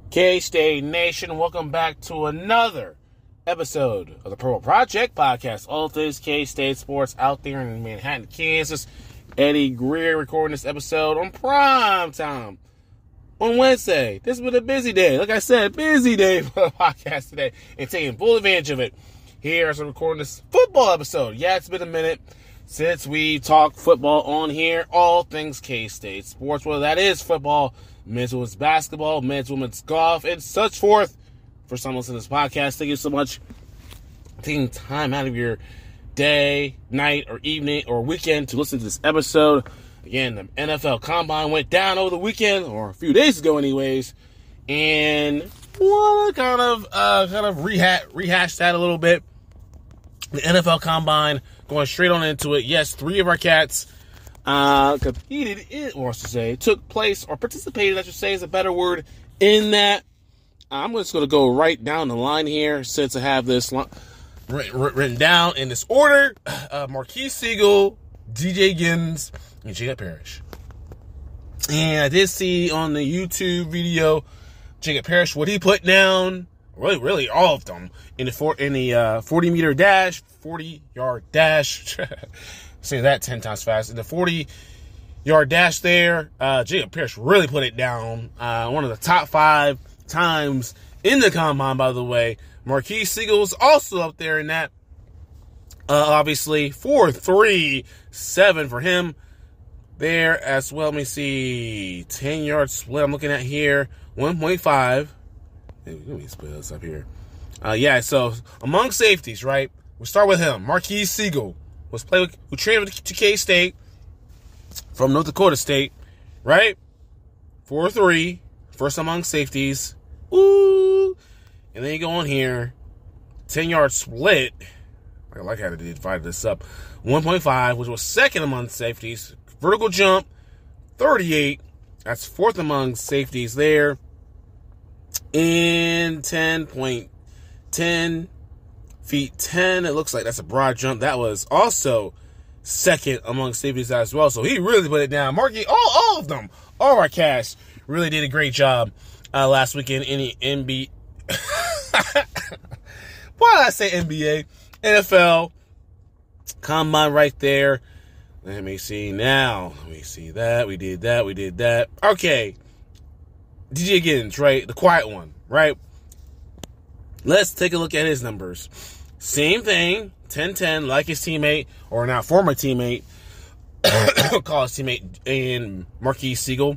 K-State Nation, welcome back to another episode of the Purple Project Podcast. All things K-State sports out there in Manhattan, Kansas. Eddie Greer recording this episode on prime time on Wednesday. This has been a busy day. Like I said, busy day for the podcast today and taking full advantage of it here as I'm recording this football episode. Yeah, it's been a minute since we talked football on here. All things K-State sports, whether that is football, men's, women's basketball, men's, women's golf, and such forth. For someone listening to this podcast, thank you so much for taking time out of your day, night, or evening, or weekend to listen to this episode. Again, the NFL Combine went down over the weekend, or a few days ago anyways, and want to kind of rehash that a little bit. The NFL Combine, going straight on into it. Yes, 3 of our cats competed in, or I should say, took place, or participated, I should say is a better word, in that. I'm just going to go right down the line here since I have this written down in this order. Marquise Siegel, DJ Giddens, and Jacob Parrish. And I did see on the YouTube video, Jacob Parrish, what he put down, really all of them, in the 40-meter dash, 40-yard dash. Say that 10 times fast. In the 40-yard dash there, Jacob Parrish really put it down. One of the top 5 times in the Combine, by the way. Marquise Siegel was also up there in that. Obviously, 4.37 for him there as well. Let me see. 10-yard split I'm looking at here. 1.5. Let me split this up here. So among safeties, right? We'll start with him. Marquise Siegel who traded to K-State from North Dakota State, right? 4.3. First among safeties. Ooh. And then you go on here. 10-yard split. I like how they divided this up. 1.5, which was second among safeties. Vertical jump, 38. That's fourth among safeties there. And 10.10 feet 10. It looks like that's a broad jump. That was also second among safeties as well. So he really put it down. Marky, all of them, all of our cast really did a great job last weekend in the NBA. Why did I say NBA? NFL Combine right there. Let me see now. Let me see that. We did that. Okay. DJ Giddens, right? The quiet one, right? Let's take a look at his numbers. Same thing. 10-10, like his teammate, or now former teammate, college teammate in Marquise Siegel.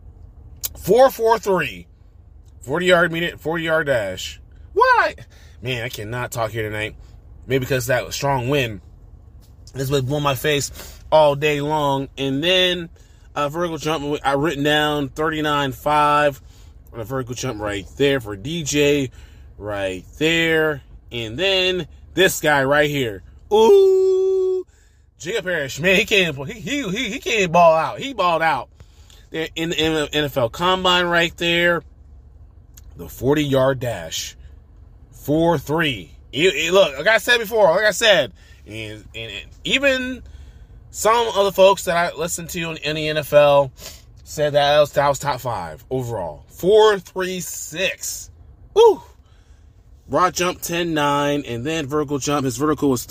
4.43. 40-yard dash. What? Man, I cannot talk here tonight. Maybe because that was strong wind. This was blowing my face all day long. And then vertical jump, I written down 39.5 on a vertical jump right there for DJ. Right there. And then this guy right here. Ooh. Jacob Parrish. Man, he can't ball out. He balled out. There in the NFL Combine right there. The 40-yard dash. 4.3. Look, like I said before, and even some of the folks that I listened to in the NFL said that was top 5 overall. 4.36. Woo! Broad jump 10.9, and then vertical jump. His vertical was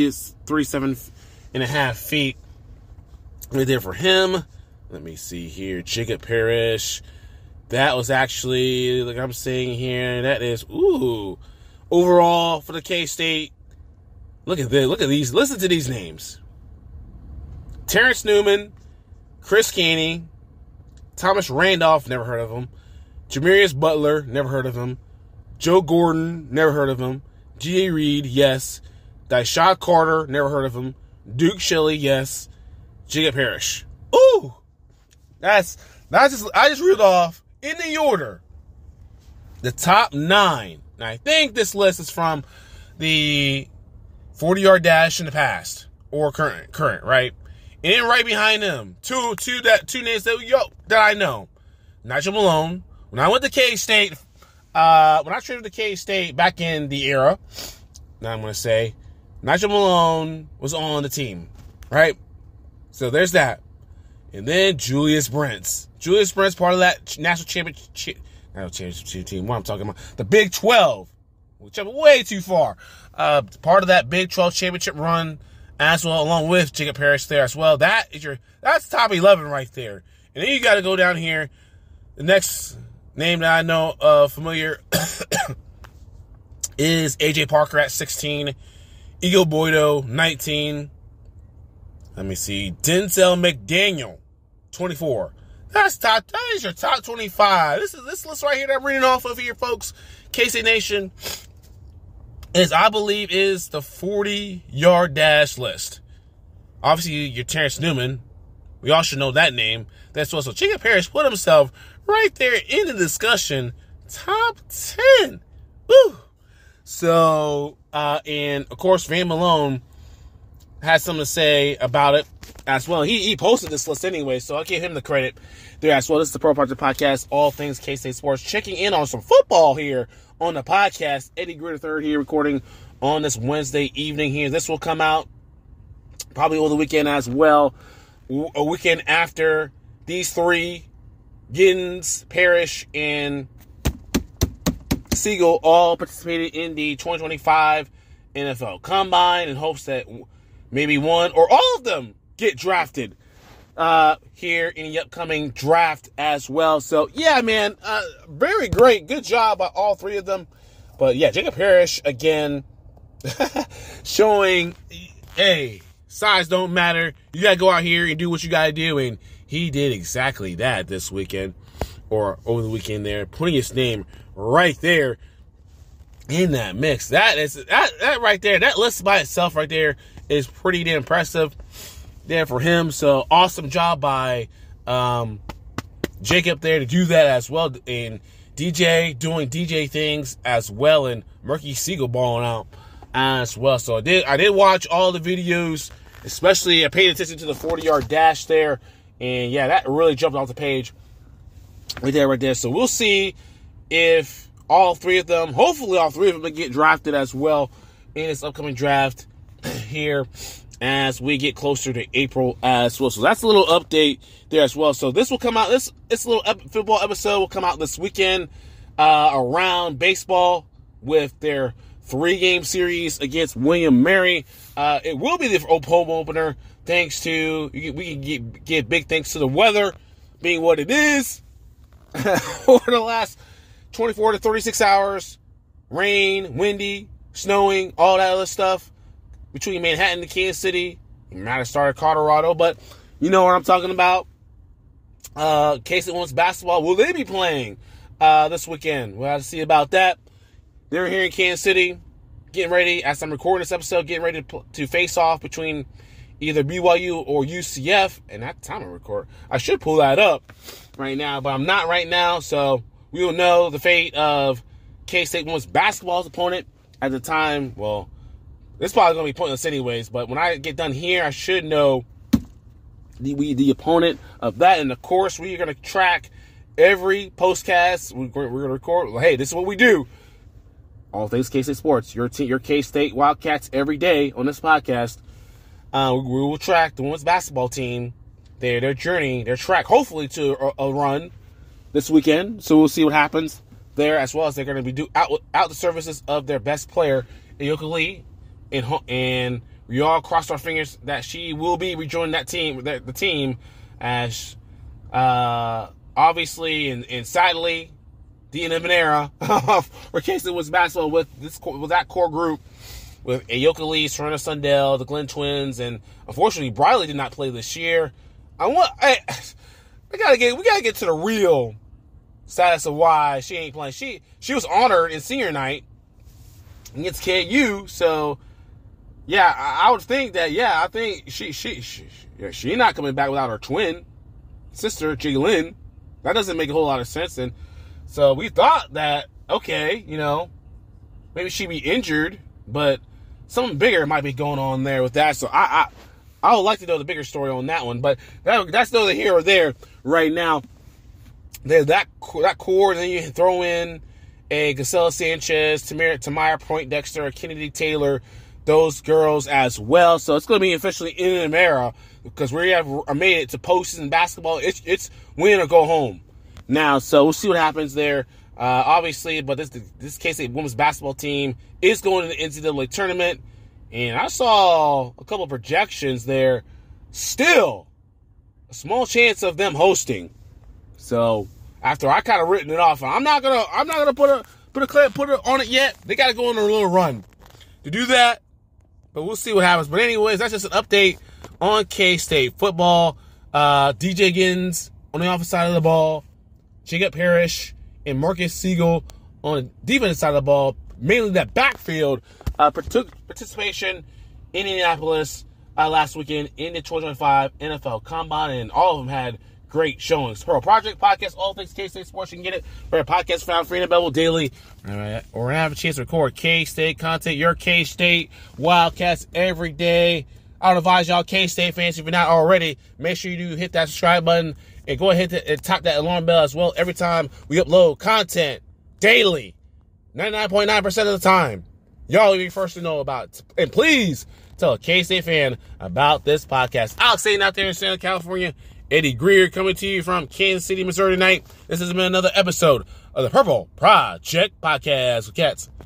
37.5 feet. Right there for him. Let me see here. Jacob Parrish. That was actually, like I'm saying here, that is, overall for the K-State. Look at this. Look at these. Listen to these names. Terrence Newman, Chris Caney, Thomas Randolph, never heard of him. Jamarius Butler, never heard of him. Joe Gordon, never heard of him. G.A. Reed, yes. Dyshad Carter, never heard of him. Duke Shelley, yes. Jacob Parrish. Ooh! I just reeled off in the order the top 9. Now, I think this list is from the 40-yard dash in the past or current, right? And then right behind them, two names that I know. Nigel Malone. When I went to K-State, when I traded to K-State back in the era, now I'm going to say, Nigel Malone was on the team, right? So there's that. And then Julius Brents. Julius Brents, part of that national National Championship team. What I'm talking about. The Big 12. Which is way too far. Part of that Big 12 championship run as well, along with Jacob Parrish there as well. That's top 11 right there. And then you got to go down here. The next name that I know familiar is A.J. Parker at 16. Eagle Boydo, 19. Let me see. Denzel McDaniel, 24. That is your top 25. This list right here that I'm reading off of here, folks. K-State Nation I believe is the 40-yard dash list. Obviously, you're Terrence Newman. We all should know that name. That's also Jacob Parrish put himself right there in the discussion. Top 10. Woo! So, and of course, Van Malone had something to say about it as well. He posted this list anyway, so I'll give him the credit there as well. This is the Pro Project Podcast, all things K-State Sports. Checking in on some football here on the podcast. Eddie Greer III here recording on this Wednesday evening here. This will come out probably over the weekend as well. A weekend after these three, Giddens, Parrish, and Siegel all participated in the 2025 NFL Combine in hopes that maybe one or all of them get drafted here in the upcoming draft as well. So, yeah, man, very great. Good job by all three of them. But, yeah, Jacob Parrish, again, showing, hey, size don't matter. You got to go out here and do what you got to do. And he did exactly that this weekend or over the weekend there, putting his name right there in that mix. That right there, that list by itself right there is pretty damn impressive there for him. So awesome job by Jacob there to do that as well. And DJ doing DJ things as well, and Murky Siegel balling out as well. So I did watch all the videos, especially I paid attention to the 40-yard dash there. And yeah, that really jumped off the page right there. So we'll see if all three of them, hopefully all three of them, get drafted as well in this upcoming draft here as we get closer to April as well. So that's a little update there as well. So this will come out, this little football episode will come out this weekend around baseball with their 3-game series against William Mary. It will be the home opener thanks to, we can give big thanks to the weather being what it is over the last 24 to 36 hours. Rain, windy, snowing, all that other stuff between Manhattan and Kansas City. You might have started Colorado, but you know what I'm talking about. K-State Women's basketball, will they be playing this weekend? We'll have to see about that. They're here in Kansas City, getting ready, as I'm recording this episode, getting ready to face off between either BYU or UCF. And at the time I record, I should pull that up right now, but I'm not right now. So we will know the fate of K-State Women's basketball's opponent at the time. Well, it's probably going to be pointless anyways, but when I get done here, I should know the opponent of that. And of course, we are going to track every postcast. We're going to record. Hey, this is what we do. All things K-State Sports. Your K-State Wildcats every day on this podcast. We will track the women's basketball team, their journey, their track, hopefully to a run this weekend. So we'll see what happens there, as well as they're going to be out the services of their best player, Ayoka Lee, and we all crossed our fingers that she will be rejoining that team, the team, as obviously and sadly the end of an era where K-State was basketball with that core group with Ayoka Lee, Serena Sundell, the Glenn Twins, and unfortunately Briley did not play this year. We gotta get to the real status of why she ain't playing. She was honored in senior night against KU, so yeah, I would think that. Yeah, I think she not coming back without her twin sister Jalen. That doesn't make a whole lot of sense. And so we thought that, okay, maybe she'd be injured, but something bigger might be going on there with that. So I would like to know the bigger story on that one, but that's neither here or there right now. There's that core, and then you throw in a Gisela Sanchez, Tamaya Poindexter, Kennedy Taylor, those girls as well. So it's going to be officially in an era because we have made it to postseason basketball. It's win or go home now. So we'll see what happens there Obviously, but this K-State women's basketball team is going to the NCAA tournament. And I saw a couple of projections there. Still, a small chance of them hosting. So after I kind of written it off, I'm not gonna put it on it yet. They got to go on a little run to do that. But we'll see what happens. But anyways, that's just an update on K-State football. DJ Giddens on the offensive side of the ball, Jacob Parrish and Marcus Siegel on the defensive side of the ball. Mainly that backfield participation in Indianapolis last weekend in the 2025 NFL Combine, and all of them had great showings. Pearl Project Podcast, all things K-State sports. You can get it for a podcast found free and available daily. All right, we're going to have a chance to record K-State content, your K-State Wildcats every day. I would advise y'all K-State fans, if you're not already, make sure you do hit that subscribe button and go ahead and tap that alarm bell as well every time we upload content daily, 99.9% of the time. Y'all will be first to know about it. And please tell a K-State fan about this podcast. Alex Satan out there in Southern California. Eddie Greer coming to you from Kansas City, Missouri tonight. This has been another episode of the Purple Project Podcast with Cats.